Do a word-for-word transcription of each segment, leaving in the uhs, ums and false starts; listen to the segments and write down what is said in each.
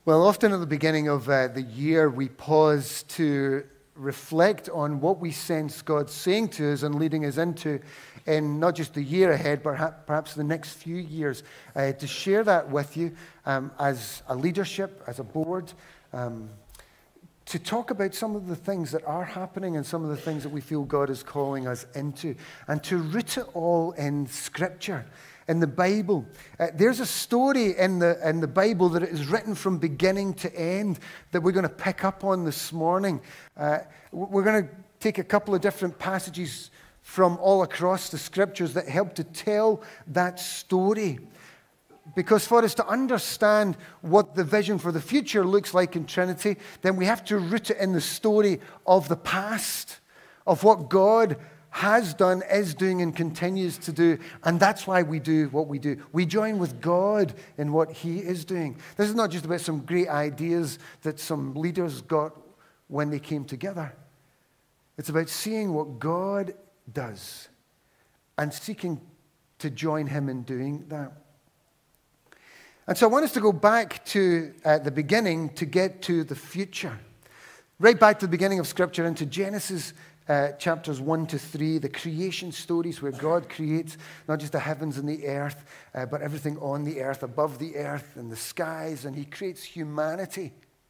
Well, often at the beginning of uh, the year, we pause to reflect on what we sense God saying to us and leading us into in not just the year ahead, but perhaps the next few years. Uh, to share that with you um, as a leadership, as a board, um, to talk about some of the things that are happening and some of the things that we feel God is calling us into, and to root it all in Scripture. In the Bible, uh, there's a story in the in the Bible that is written from beginning to end that we're going to pick up on this morning. Uh, we're going to take a couple of different passages from all across the Scriptures that help to tell that story. Because for us to understand what the vision for the future looks like in Trinity, then we have to root it in the story of the past, of what God has done, is doing, and continues to do. And that's why we do what we do. We join with God in what He is doing. This is not just about some great ideas that some leaders got when they came together. It's about seeing what God does and seeking to join Him in doing that. And so I want us to go back to uh, the beginning to get to the future. Right back to the beginning of Scripture, into Genesis Uh, chapters one to three, the creation stories where God creates not just the heavens and the earth, uh, but everything on the earth, above the earth and the skies, and He creates humanity.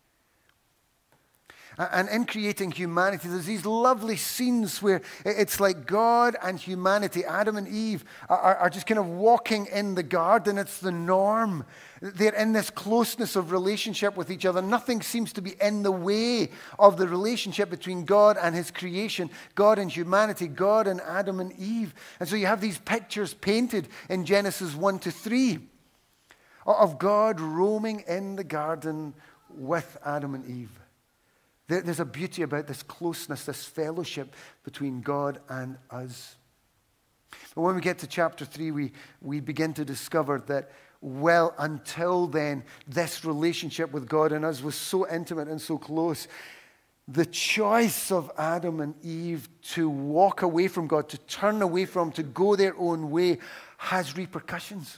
And in creating humanity, there's these lovely scenes where it's like God and humanity, Adam and Eve, are, are just kind of walking in the garden. It's the norm. They're in this closeness of relationship with each other. Nothing seems to be in the way of the relationship between God and His creation, God and humanity, God and Adam and Eve. And so you have these pictures painted in Genesis one to three of God roaming in the garden with Adam and Eve. There's a beauty about this closeness, this fellowship between God and us. But when we get to chapter three, we, we begin to discover that, well, until then, this relationship with God and us was so intimate and so close. The choice of Adam and Eve to walk away from God, to turn away from, to go their own way, has repercussions.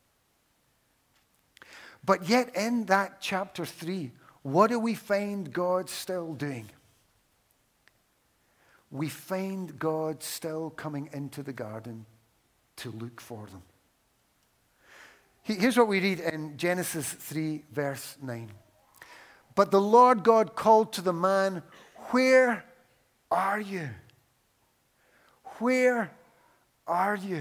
But yet in that chapter three, what do we find God still doing? We find God still coming into the garden to look for them. Here's what we read in Genesis three, verse nine. But the Lord God called to the man, "Where are you? Where are you?"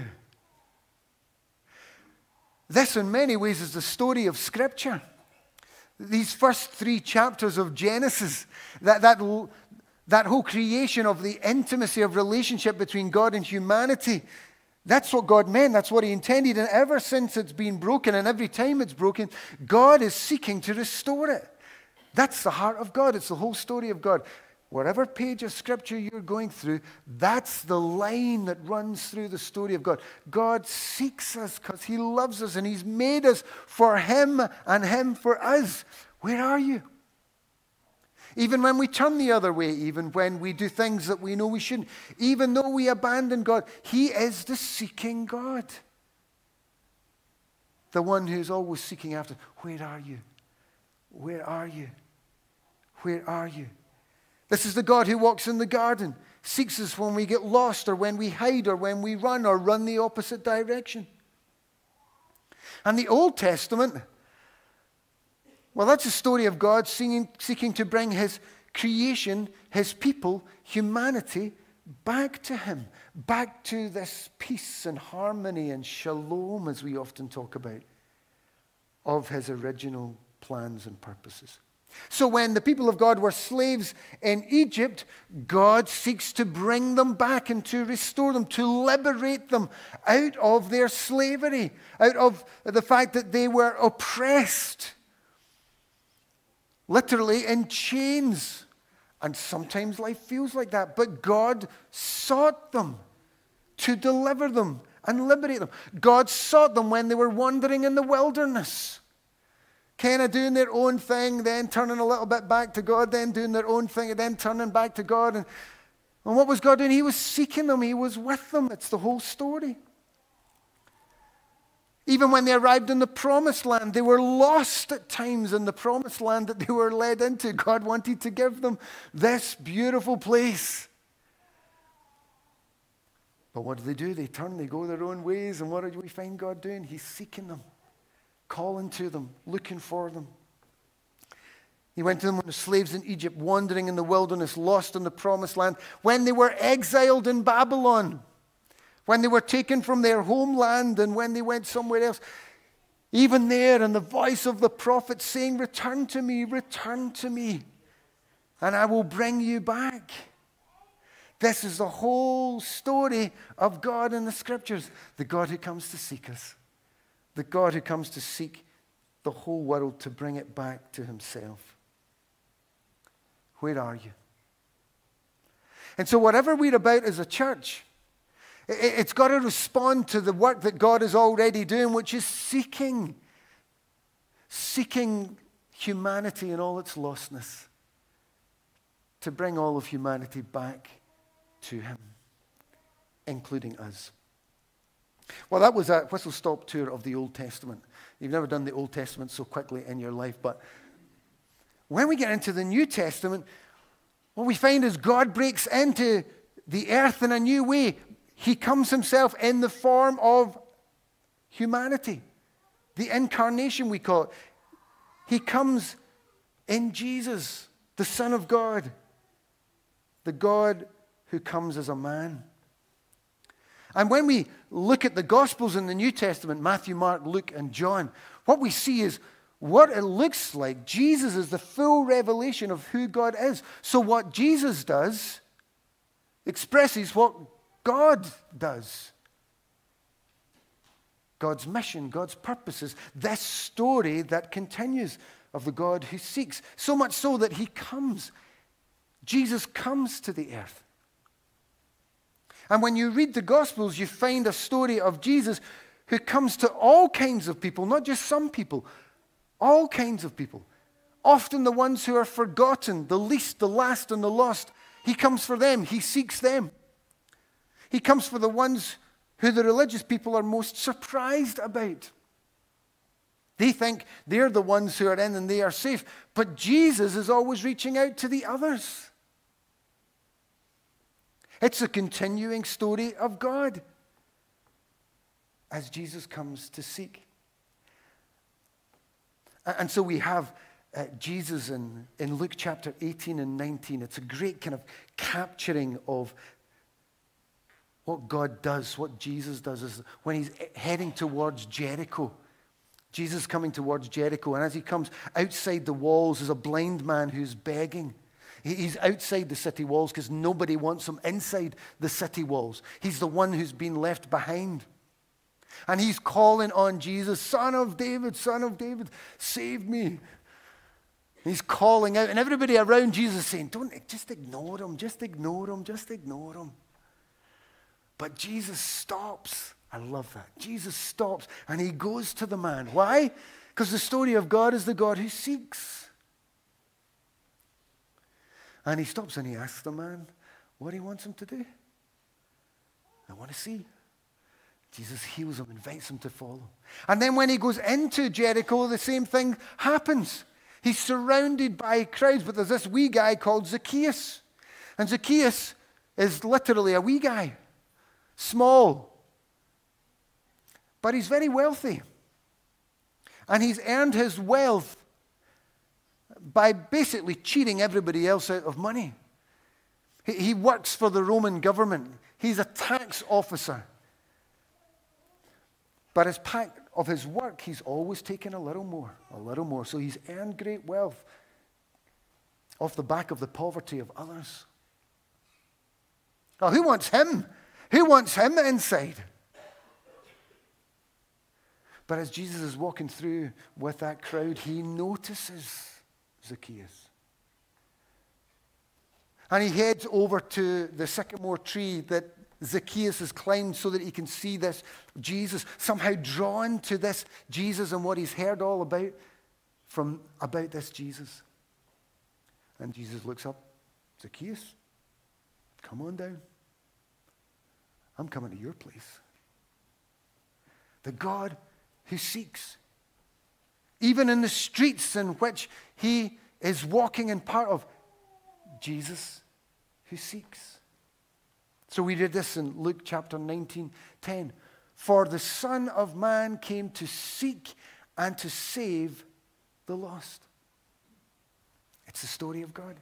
This, in many ways, is the story of Scripture. These first three chapters of Genesis, that, that, that whole creation of the intimacy of relationship between God and humanity, that's what God meant. That's what He intended. And ever since it's been broken, and every time it's broken, God is seeking to restore it. That's the heart of God. It's the whole story of God. Whatever page of Scripture you're going through, that's the line that runs through the story of God. God seeks us because He loves us, and He's made us for Him and Him for us. Where are you? Even when we turn the other way, even when we do things that we know we shouldn't, even though we abandon God, He is the seeking God. The one who's always seeking after, where are you? Where are you? Where are you? This is the God who walks in the garden, seeks us when we get lost or when we hide or when we run or run the opposite direction. And the Old Testament, well, that's a story of God seeking, seeking to bring His creation, His people, humanity, back to Him, back to this peace and harmony and shalom, as we often talk about, of His original plans and purposes. So when the people of God were slaves in Egypt, God seeks to bring them back and to restore them, to liberate them out of their slavery, out of the fact that they were oppressed, literally in chains. And sometimes life feels like that, but God sought them to deliver them and liberate them. God sought them when they were wandering in the wilderness, kind of doing their own thing, then turning a little bit back to God, then doing their own thing, and then turning back to God. And, and what was God doing? He was seeking them. He was with them. It's the whole story. Even when they arrived in the promised land, they were lost at times in the promised land that they were led into. God wanted to give them this beautiful place. But what do they do? They turn, they go their own ways. And what do we find God doing? He's seeking them, calling to them, looking for them. He went to them when the slaves in Egypt, wandering in the wilderness, lost in the promised land, when they were exiled in Babylon, when they were taken from their homeland and when they went somewhere else. Even there, in the voice of the prophet saying, return to me, return to me, and I will bring you back. This is the whole story of God in the Scriptures. The God who comes to seek us. The God who comes to seek the whole world to bring it back to himself. Where are you? And so whatever we're about as a church, it's got to respond to the work that God is already doing, which is seeking. Seeking humanity in all its lostness. To bring all of humanity back to him, including us. Well, that was a whistle-stop tour of the Old Testament. You've never done the Old Testament so quickly in your life, but when we get into the New Testament, what we find is God breaks into the earth in a new way. He comes himself in the form of humanity. The incarnation, we call it. He comes in Jesus, the Son of God. The God who comes as a man. And when we look at the Gospels in the New Testament, Matthew, Mark, Luke, and John, what we see is what it looks like. Jesus is the full revelation of who God is. So what Jesus does expresses what God does. God's mission, God's purposes, this story that continues of the God who seeks. So much so that he comes. Jesus comes to the earth. And when you read the Gospels, you find a story of Jesus who comes to all kinds of people, not just some people, all kinds of people. Often the ones who are forgotten, the least, the last, and the lost. He comes for them. He seeks them. He comes for the ones who the religious people are most surprised about. They think they're the ones who are in and they are safe. But Jesus is always reaching out to the others. It's a continuing story of God as Jesus comes to seek. And so we have uh, Jesus in, in Luke chapter eighteen and nineteen. It's a great kind of capturing of what God does, what Jesus does, is when he's heading towards Jericho. Jesus coming towards Jericho, and as he comes outside the walls, there's a blind man who's begging. He's outside the city walls because nobody wants him inside the city walls. He's the one who's been left behind. And he's calling on Jesus, Son of David, Son of David, save me. He's calling out, and everybody around Jesus is saying, don't, just ignore him, just ignore him, just ignore him. But Jesus stops. I love that. Jesus stops and he goes to the man. Why? Because the story of God is the God who seeks. And he stops and he asks the man what he wants him to do. I want to see. Jesus heals him, invites him to follow. And then when he goes into Jericho, the same thing happens. He's surrounded by crowds, but there's this wee guy called Zacchaeus. And Zacchaeus is literally a wee guy. Small. But he's very wealthy. And he's earned his wealth by basically cheating everybody else out of money. He, he works for the Roman government. He's a tax officer. But as part of his work, he's always taken a little more, a little more. So he's earned great wealth off the back of the poverty of others. Now, who wants him? Who wants him inside? But as Jesus is walking through with that crowd, he notices Zacchaeus. And he heads over to the sycamore tree that Zacchaeus has climbed so that he can see this Jesus, somehow drawn to this Jesus and what he's heard all about from about this Jesus. And Jesus looks up, Zacchaeus, come on down. I'm coming to your place. The God who seeks. Even in the streets in which he is walking in part of, Jesus who seeks. So we read this in Luke chapter nineteen, ten. For the Son of Man came to seek and to save the lost. It's the story of God.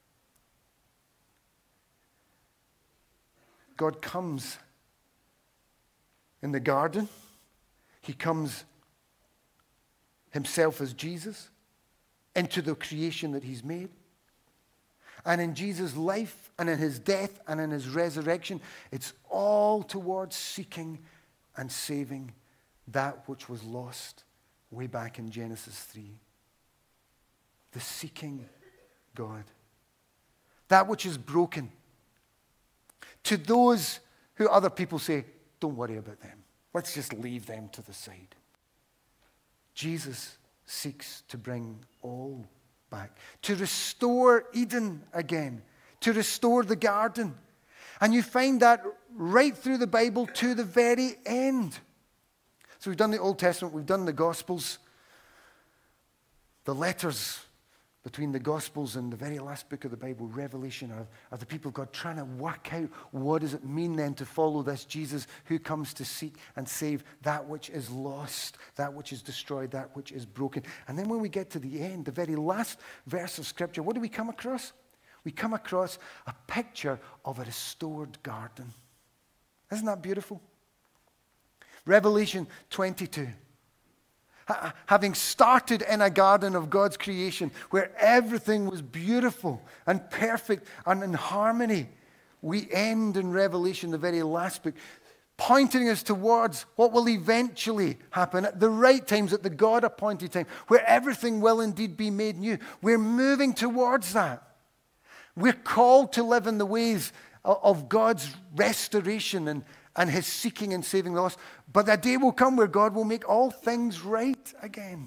God comes in the garden. He comes himself as Jesus into the creation that he's made. And in Jesus' life and in his death and in his resurrection, it's all towards seeking and saving that which was lost way back in Genesis three. The seeking God. That which is broken. To those who other people say, don't worry about them. Let's just leave them to the side. Jesus seeks to bring all back. To restore Eden again. To restore the garden. And you find that right through the Bible to the very end. So we've done the Old Testament, we've done the Gospels. The letters between the Gospels and the very last book of the Bible, Revelation, are, are the people of God trying to work out what does it mean then to follow this Jesus who comes to seek and save that which is lost, that which is destroyed, that which is broken. And then when we get to the end, the very last verse of Scripture, what do we come across? We come across a picture of a restored garden. Isn't that beautiful? Revelation twenty-two. Having started in a garden of God's creation where everything was beautiful and perfect and in harmony, we end in Revelation, the very last book, pointing us towards what will eventually happen at the right times, at the God-appointed time, where everything will indeed be made new. We're moving towards that. We're called to live in the ways of God's restoration and, and his seeking and saving the lost. But a day will come where God will make all things right again.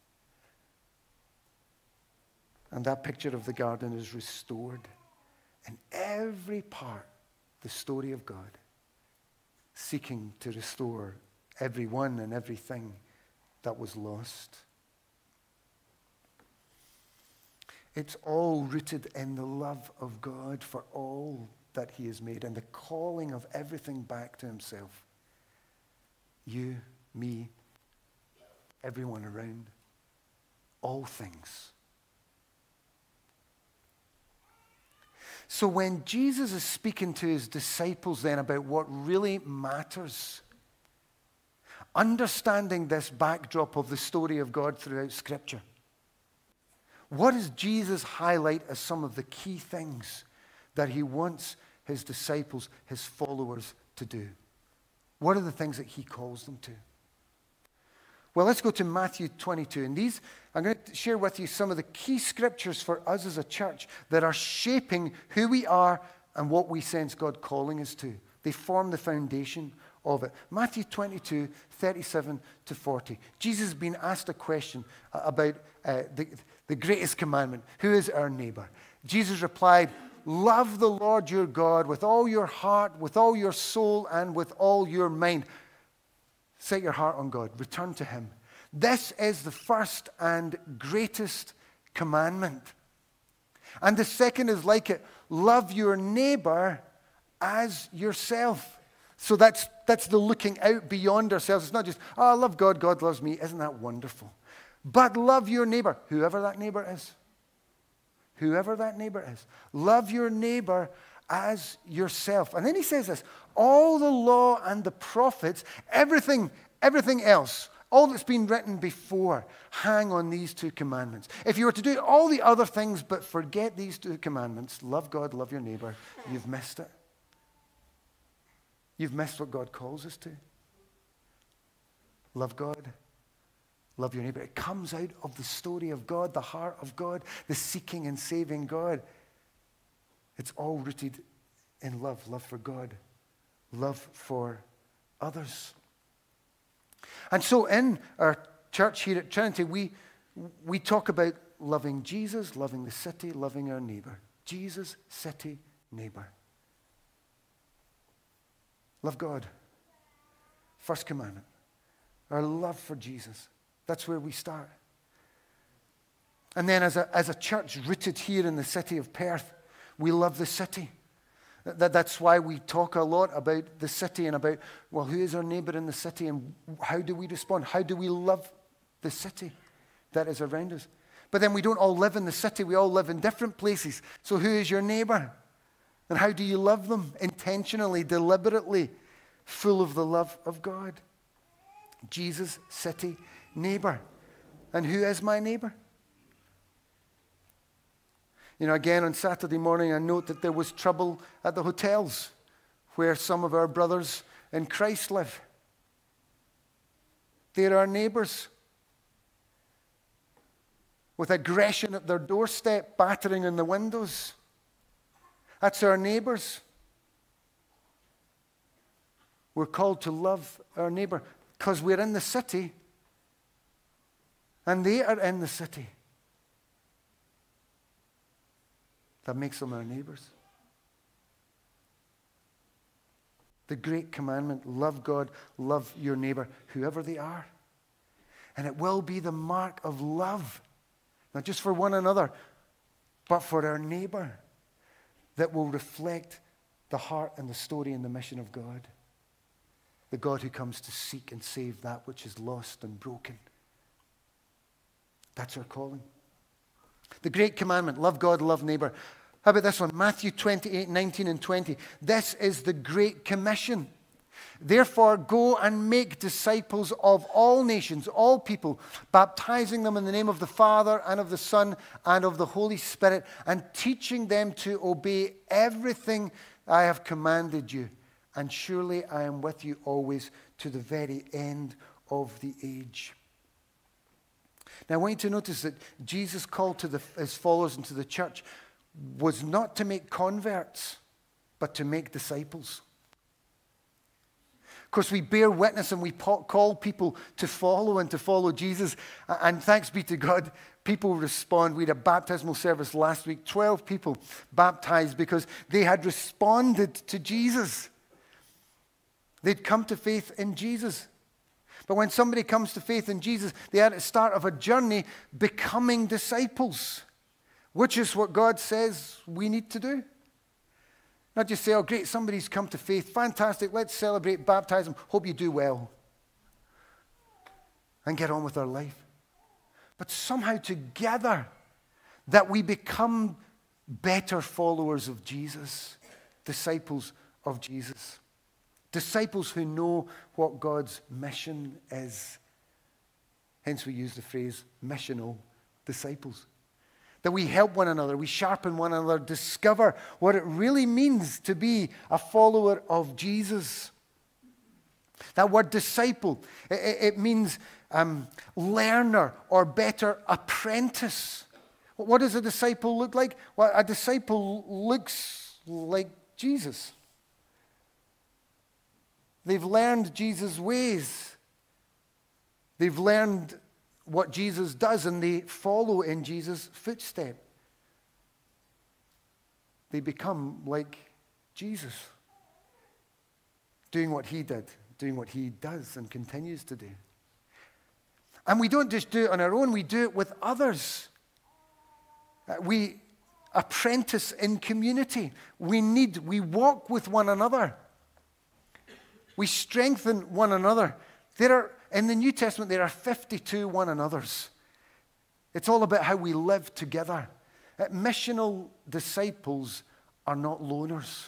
And that picture of the garden is restored in every part, the story of God, seeking to restore everyone and everything that was lost. It's all rooted in the love of God for all that he has made and the calling of everything back to himself. You, me, everyone around, all things. So when Jesus is speaking to his disciples then about what really matters, understanding this backdrop of the story of God throughout Scripture, what does Jesus highlight as some of the key things that he wants his disciples, his followers, to do? What are the things that he calls them to? Well, let's go to Matthew twenty-two. And these, I'm going to share with you some of the key scriptures for us as a church that are shaping who we are and what we sense God calling us to. They form the foundation of it. Matthew twenty-two, thirty-seven to forty. Jesus has been asked a question about uh, the, the greatest commandment. Who is our neighbor? Jesus replied, love the Lord your God with all your heart, with all your soul, and with all your mind. Set your heart on God. Return to him. This is the first and greatest commandment. And the second is like it. Love your neighbor as yourself. So that's, that's the looking out beyond ourselves. It's not just, oh, I love God, God loves me. Isn't that wonderful? But love your neighbor, whoever that neighbor is. Whoever that neighbor is. Love your neighbor as yourself. And then he says this, all the law and the prophets, everything, everything else, all that's been written before, hang on these two commandments. If you were to do all the other things but forget these two commandments, love God, love your neighbor, you've missed it. You've missed what God calls us to. Love God, love your neighbor. It comes out of the story of God, the heart of God, the seeking and saving God. It's all rooted in love, love for God, love for others. And so in our church here at Trinity, we, we talk about loving Jesus, loving the city, loving our neighbor. Jesus, city, neighbor. Love God. First commandment. Our love for Jesus. That's where we start. And then as a, as a church rooted here in the city of Perth, we love the city. That, that's why we talk a lot about the city and about, well, who is our neighbor in the city and how do we respond? How do we love the city that is around us? But then we don't all live in the city. We all live in different places. So who is your neighbor? And how do you love them? Intentionally, deliberately, full of the love of God. Jesus, city, neighbor. And who is my neighbor? You know, again, on Saturday morning, I note that there was trouble at the hotels where some of our brothers in Christ live. They're our neighbors. With aggression at their doorstep, battering on the windows. That's our neighbors. We're called to love our neighbor because we're in the city and they are in the city. That makes them our neighbors. The great commandment, love God, love your neighbor, whoever they are. And it will be the mark of love, not just for one another, but for our neighbor, that will reflect the heart and the story and the mission of God. The God who comes to seek and save that which is lost and broken. That's our calling. The great commandment, love God, love neighbor. How about this one? Matthew twenty-eight, nineteen and twenty. This is the great commission. Therefore, go and make disciples of all nations, all people, baptizing them in the name of the Father and of the Son and of the Holy Spirit, and teaching them to obey everything I have commanded you. And surely I am with you always to the very end of the age. Now, I want you to notice that Jesus' call to the, his followers and to the church was not to make converts, but to make disciples. Of course, we bear witness and we call people to follow and to follow Jesus. And thanks be to God, people respond. We had a baptismal service last week. Twelve people baptized because they had responded to Jesus. They'd come to faith in Jesus. But when somebody comes to faith in Jesus, they are at the start of a journey becoming disciples, which is what God says we need to do. Not just say, oh, great, somebody's come to faith. Fantastic, let's celebrate, baptize them. Hope you do well. And get on with our life. But somehow together that we become better followers of Jesus, disciples of Jesus. Disciples who know what God's mission is. Hence we use the phrase missional disciples. That we help one another, we sharpen one another, discover what it really means to be a follower of Jesus. That word disciple, it, it means um, learner or better apprentice. What does a disciple look like? Well, a disciple looks like Jesus. They've learned Jesus' ways. They've learned what Jesus does, and they follow in Jesus' footsteps. They become like Jesus, doing what he did, doing what he does and continues to do. And we don't just do it on our own, we do it with others. Uh, we apprentice in community. We need, we walk with one another. We strengthen one another. There are, in the New Testament, there are fifty-two one another's. It's all about how we live together. Uh, missional disciples are not loners.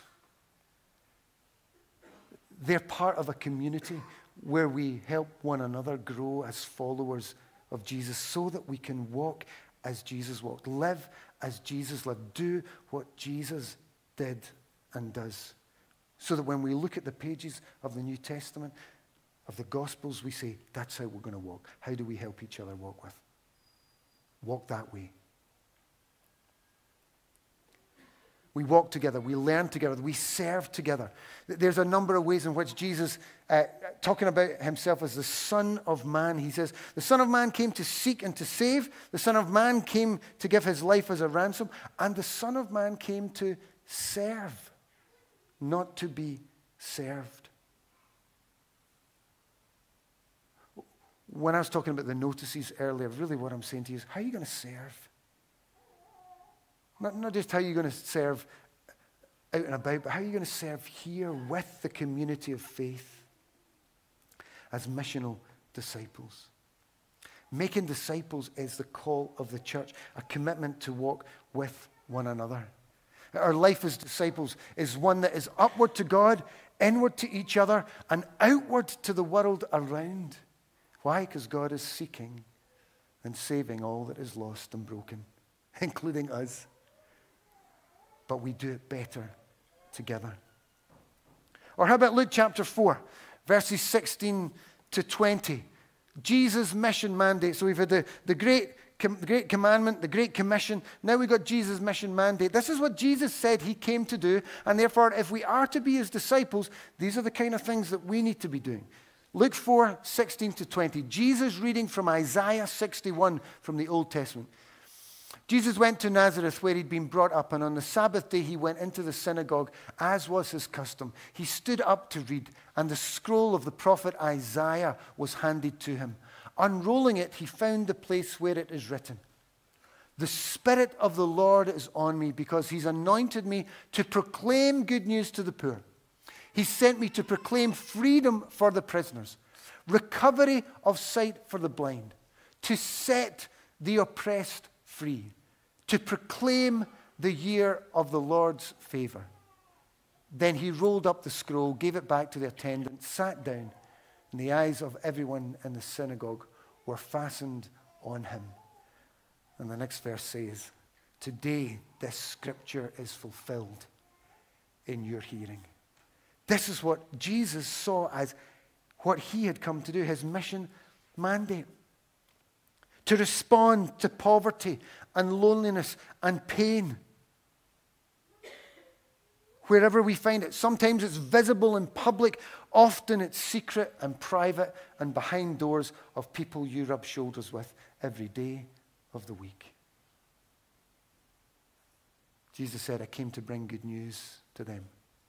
They're part of a community where we help one another grow as followers of Jesus so that we can walk as Jesus walked, live as Jesus lived, do what Jesus did and does. So that when we look at the pages of the New Testament, of the Gospels, we say, that's how we're going to walk. How do we help each other walk with? Walk that way. We walk together, we learn together, we serve together. There's a number of ways in which Jesus, uh, talking about himself as the Son of Man, he says, the Son of Man came to seek and to save. The Son of Man came to give his life as a ransom. And the Son of Man came to serve, not to be served. when I was talking about the notices earlier, really what I'm saying to you is, how are you going to serve? Not, not just how you're going to serve out and about, but how are you going to serve here with the community of faith as missional disciples? Making disciples is the call of the church, a commitment to walk with one another. Our life as disciples is one that is upward to God, inward to each other, and outward to the world around. Why? Because God is seeking and saving all that is lost and broken, including us. But we do it better together. Or how about Luke chapter four, verses sixteen to twenty? Jesus' mission mandate. So we've had the, the, great, the great commandment, the great commission. Now we've got Jesus' mission mandate. This is what Jesus said he came to do. And therefore, if we are to be his disciples, these are the kind of things that we need to be doing. Luke four, sixteen to twenty. Jesus reading from Isaiah sixty-one from the Old Testament. Jesus went to Nazareth where he'd been brought up, and on the Sabbath day he went into the synagogue, as was his custom. He stood up to read, and the scroll of the prophet Isaiah was handed to him. Unrolling it, he found the place where it is written, "The Spirit of the Lord is on me, because he's anointed me to proclaim good news to the poor. He sent me to proclaim freedom for the prisoners, recovery of sight for the blind, to set the oppressed free, to proclaim the year of the Lord's favor." Then he rolled up the scroll, gave it back to the attendant, sat down, and the eyes of everyone in the synagogue were fastened on him. And the next verse says, "Today this scripture is fulfilled in your hearing." This is what Jesus saw as what he had come to do, his mission mandate. To respond to poverty and loneliness and pain. Wherever we find it. Sometimes it's visible in public. Often it's secret and private and behind doors of people you rub shoulders with every day of the week. Jesus said, "I came to bring good news to them."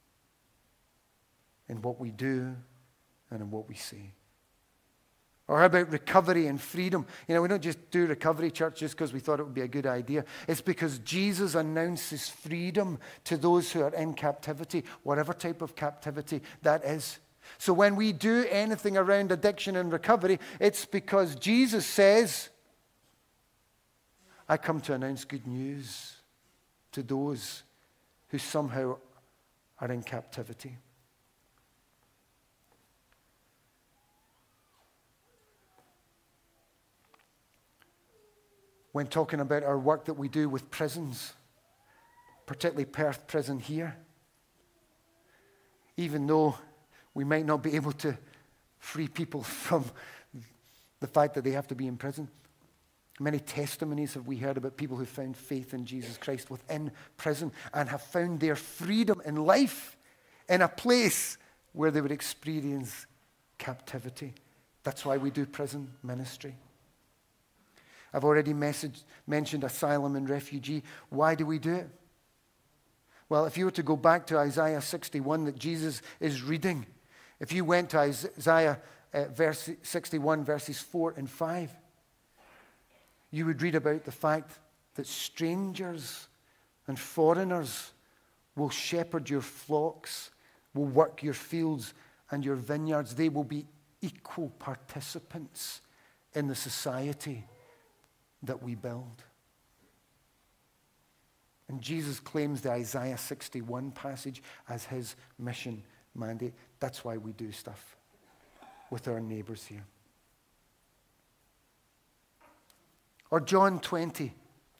In what we do and in what we say. Or how about recovery and freedom? You know, we don't just do recovery church just because we thought it would be a good idea. It's because Jesus announces freedom to those who are in captivity, whatever type of captivity that is. So when we do anything around addiction and recovery, it's because Jesus says, "I come to announce good news to those who somehow are in captivity." When talking about our work that we do with prisons, particularly Perth Prison here, even though we might not be able to free people from the fact that they have to be in prison, many testimonies have we heard about people who found faith in Jesus Christ within prison and have found their freedom in life in a place where they would experience captivity. That's why we do prison ministry. I've already messaged, mentioned asylum and refugee. Why do we do it? Well, if you were to go back to Isaiah sixty-one that Jesus is reading, if you went to Isaiah uh, verse sixty-one, verses four and five, you would read about the fact that strangers and foreigners will shepherd your flocks, will work your fields and your vineyards. They will be equal participants in the society that we build. And Jesus claims the Isaiah sixty-one passage as his mission mandate. That's why we do stuff with our neighbors here. Or John twenty,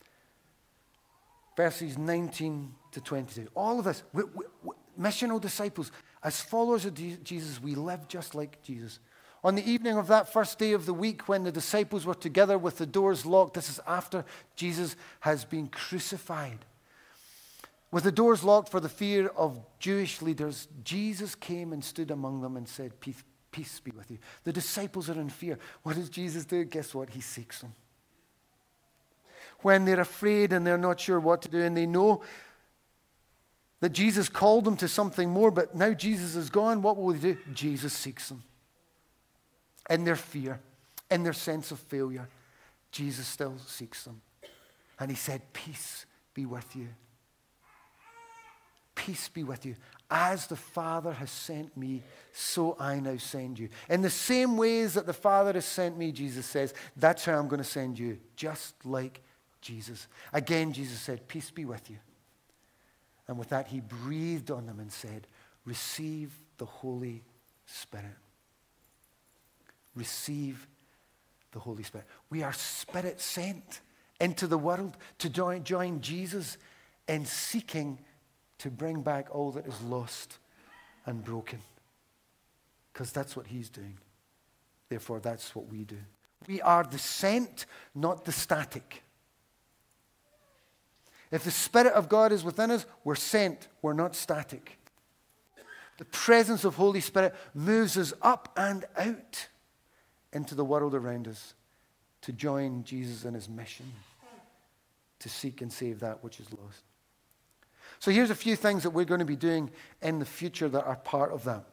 verses nineteen to twenty-two. All of us, we, we, we, missional disciples, as followers of Jesus, we live just like Jesus. On the evening of that first day of the week when the disciples were together with the doors locked, this is after Jesus has been crucified. With the doors locked for the fear of Jewish leaders, Jesus came and stood among them and said, peace, peace be with you. The disciples are in fear. What does Jesus do? Guess what? He seeks them. When they're afraid and they're not sure what to do and they know that Jesus called them to something more, but now Jesus is gone, what will they do? Jesus seeks them. In their fear, in their sense of failure, Jesus still seeks them. And he said, peace be with you. Peace be with you. As the Father has sent me, so I now send you. In the same ways that the Father has sent me, Jesus says, that's how I'm going to send you, just like Jesus. Again, Jesus said, peace be with you. And with that, he breathed on them and said, receive the Holy Spirit. Receive the Holy Spirit. We are Spirit sent into the world to join, join Jesus in seeking to bring back all that is lost and broken. Because that's what he's doing. Therefore, that's what we do. We are the sent, not the static. If the Spirit of God is within us, we're sent. We're not static. The presence of Holy Spirit moves us up and out into the world around us to join Jesus in his mission to seek and save that which is lost. So here's a few things that we're going to be doing in the future that are part of that.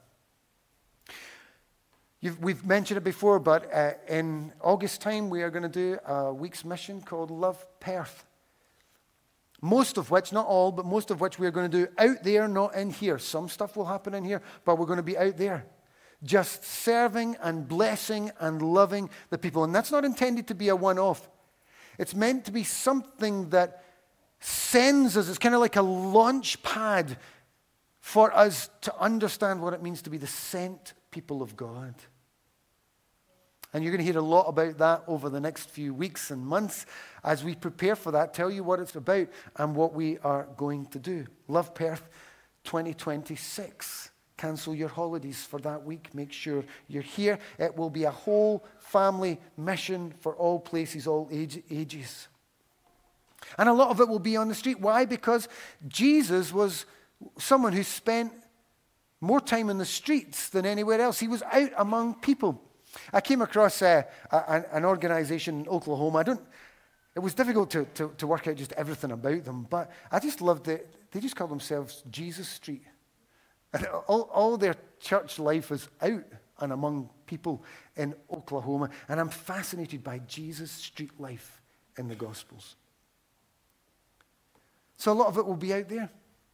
You've, we've mentioned it before, but uh, in August time, we are going to do a week's mission called Love Perth. Most of which, not all, but most of which we are going to do out there, not in here. Some stuff will happen in here, but we're going to be out there. Just serving and blessing and loving the people. And that's not intended to be a one-off. It's meant to be something that sends us. It's kind of like a launch pad for us to understand what it means to be the sent people of God. And you're going to hear a lot about that over the next few weeks and months as we prepare for that, tell you what it's about and what we are going to do. Love Perth twenty twenty-six. Cancel your holidays for that week. Make sure you're here. It will be a whole family mission for all places, all age, ages. And a lot of it will be on the street. Why? Because Jesus was someone who spent more time in the streets than anywhere else. He was out among people. I came across uh, a, an organization in Oklahoma. I don't, it was difficult to, to, to work out just everything about them, but I just loved it. They just called themselves Jesus Street. And all, all their church life is out and among people in Oklahoma. And I'm fascinated by Jesus Street life in the Gospels. So a lot of it will be out there.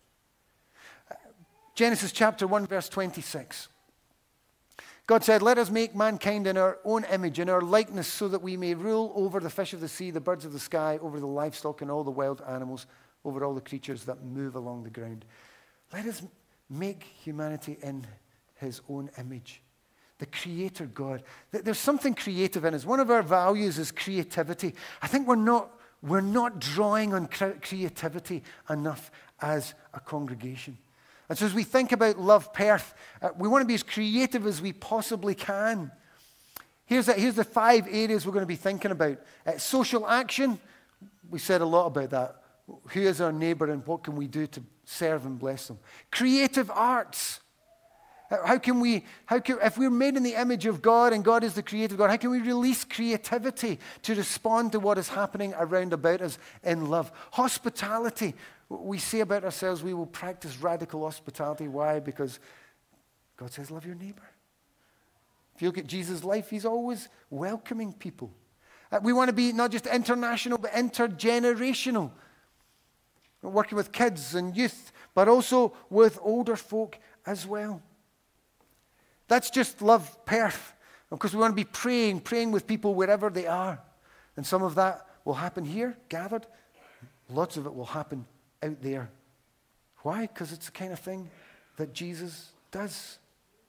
Genesis chapter one, verse twenty-six. God said, let us make mankind in our own image, in our likeness, so that we may rule over the fish of the sea, the birds of the sky, over the livestock and all the wild animals, over all the creatures that move along the ground. Let us make humanity in his own image. The Creator God. There's something creative in us. One of our values is creativity. I think we're not, we're not drawing on creativity enough as a congregation. And so as we think about Love Perth, uh, we want to be as creative as we possibly can. Here's, a, here's the five areas we're going to be thinking about. Uh, social action, we said a lot about that. Who is our neighbor and what can we do to serve and bless them? Creative arts. How can we, how can, if we're made in the image of God and God is the creative God, how can we release creativity to respond to what is happening around about us in love? Hospitality. We say about ourselves we will practice radical hospitality. Why? Because God says, love your neighbor. If you look at Jesus' life, he's always welcoming people. Uh, we want to be not just international, but intergenerational. We're working with kids and youth, but also with older folk as well. That's just Love Perth. Because we want to be praying, praying with people wherever they are. And some of that will happen here, gathered. Lots of it will happen out there. Why? Because it's the kind of thing that Jesus does.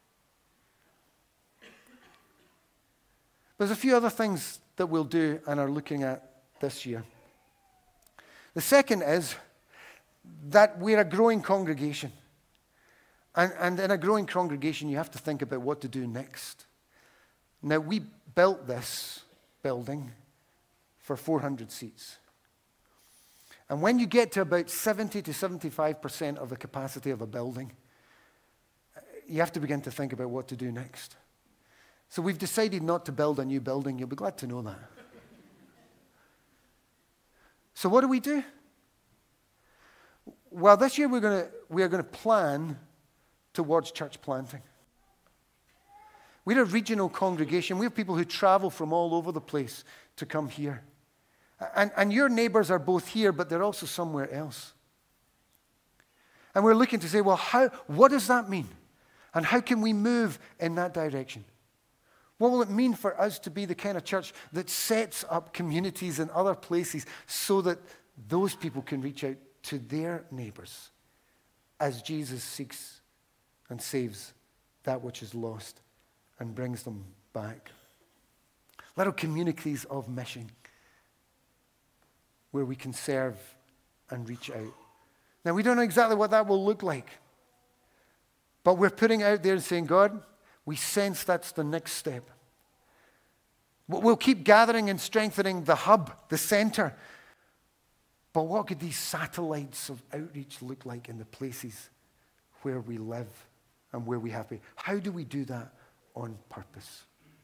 There's a few other things that we'll do and are looking at this year. The second is that we're a growing congregation. And, and in a growing congregation, you have to think about what to do next. Now, we built this building for four hundred seats. And when you get to about seventy to seventy-five percent of the capacity of a building, you have to begin to think about what to do next. So we've decided not to build a new building. You'll be glad to know that. So what do we do? Well, this year we're going to, we are going to plan towards church planting. We're a regional congregation. We have people who travel from all over the place to come here. And, and your neighbors are both here, but they're also somewhere else. And we're looking to say, well, how, what does that mean? And how can we move in that direction? What will it mean for us to be the kind of church that sets up communities in other places so that those people can reach out to their neighbors as Jesus seeks and saves that which is lost and brings them back? Little communities of mission where we can serve and reach out. Now, we don't know exactly what that will look like, but we're putting out there and saying, God, we sense that's the next step. We'll keep gathering and strengthening the hub, the center. But what could these satellites of outreach look like in the places where we live and where we have been? How do we do that on purpose?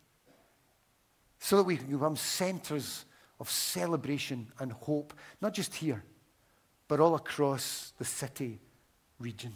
So that we can become centers of celebration and hope, not just here, but all across the city region.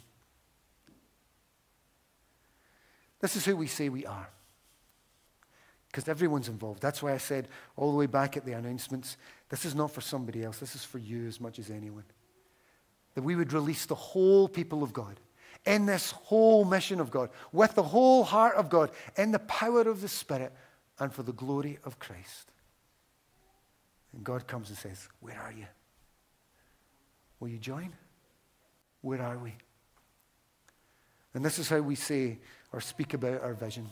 This is who we say we are. Because everyone's involved. That's why I said all the way back at the announcements, this is not for somebody else. This is for you as much as anyone. That we would release the whole people of God in this whole mission of God, with the whole heart of God, in the power of the Spirit, and for the glory of Christ. And God comes and says, where are you? Will you join? Where are we? And this is how we say or speak about our vision.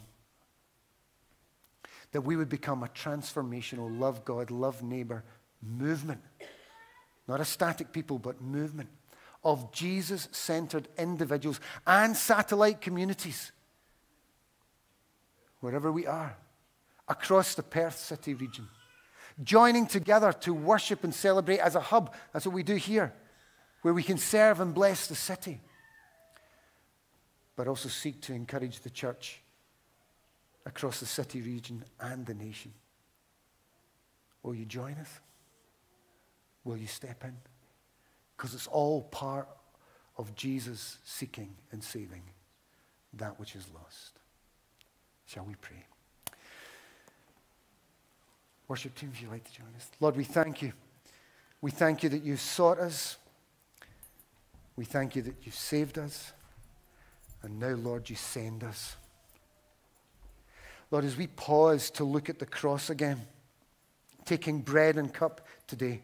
That we would become a transformational, love God, love neighbor movement. Not a static people, but movement of Jesus-centered individuals and satellite communities, wherever we are, across the Perth City region, joining together to worship and celebrate as a hub. That's what we do here, where we can serve and bless the city, but also seek to encourage the church across the city region and the nation. Will you join us? Will you step in? Because it's all part of Jesus seeking and saving that which is lost. Shall we pray? Worship team, if you'd like to join us. Lord, we thank you. We thank you that you've sought us. We thank you that you've saved us. And now, Lord, you send us. Lord, as we pause to look at the cross again, taking bread and cup today,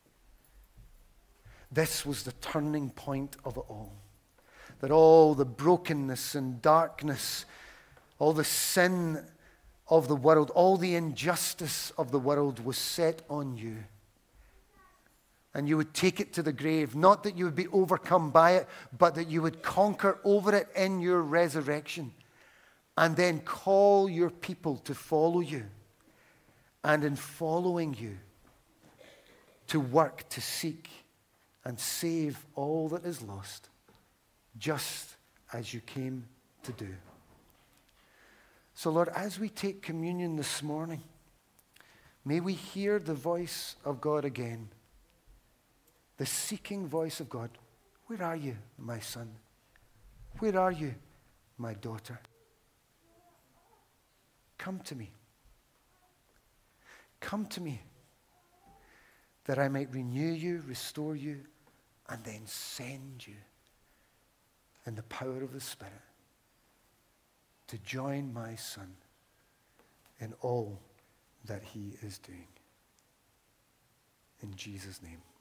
this was the turning point of it all. That all the brokenness and darkness, all the sin of the world, all the injustice of the world was set on you. And you would take it to the grave, not that you would be overcome by it, but that you would conquer over it in your resurrection. And then call your people to follow you. And in following you, to work, to seek, and save all that is lost, just as you came to do. So, Lord, as we take communion this morning, may we hear the voice of God again, the seeking voice of God. Where are you, my son? Where are you, my daughter? Come to me. Come to me, that I might renew you, restore you, and then send you in the power of the Spirit to join my Son in all that he is doing. In Jesus' name.